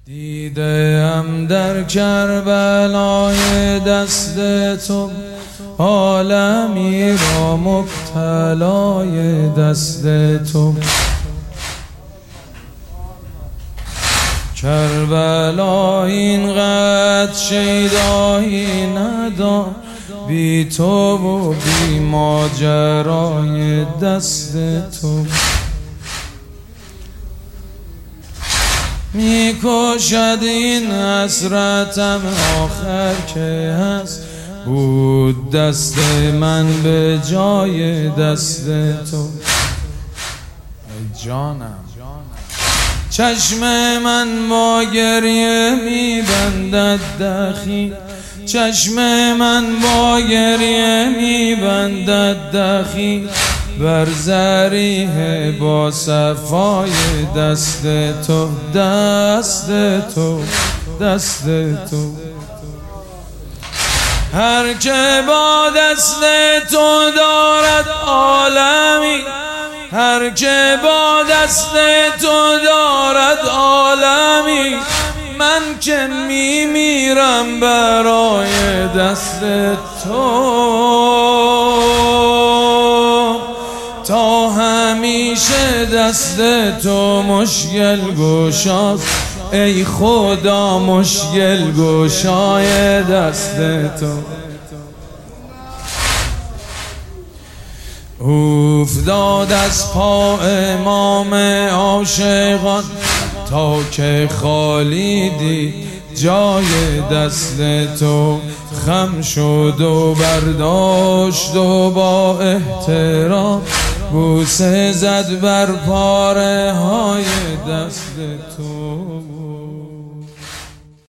دیدم در کربلای دست تو، عالمی را مبتلای دست تو. کربلا اینقدر شیدایی نداد، بی تو و بی ماجرای دست تو. میکشد این حسرتم آخر که هست، بود دست من به جای دست تو. ای جانم، چشم من با گریه میبندد دخیل، چشم من با گریه میبندد دخیل، بر ذریح با صفای دست تو، دست تو، دست تو. هر که با دست تو دارد عالمی، هر که با دست تو دارد عالمی، من که میمیرم برای دست تو. تا همیشه دست تو مشکل گشاست، ای خدا مشکل گشای دست تو. افتاد از پا امام عاشقان، تا که خالی دید جای دست تو. خم شد و برداشت و با احترام بوسه زد بر پاره های دست تو.